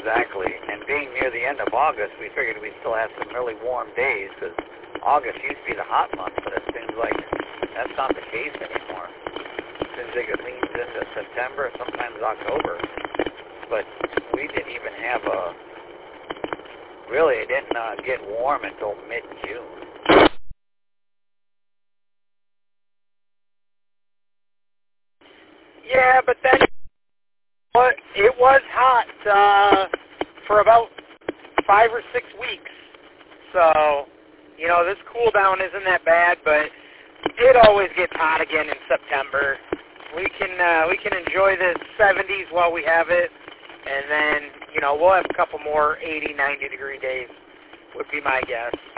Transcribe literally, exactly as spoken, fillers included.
exactly. And being near the end of August, we figured we'd still have some really warm days because August used to be the hot month, but it seems like that's not the case anymore. It seems like it leans into September, sometimes October. But we didn't even have a, really, it didn't uh, get warm until mid-June. Yeah, but then it was hot uh, for about five or six weeks. So, you know, this cool down isn't that bad, but it always gets hot again in September. We can uh, we can enjoy the seventies while we have it, and then, you know, we'll have a couple more eighty, ninety degree days would be my guess.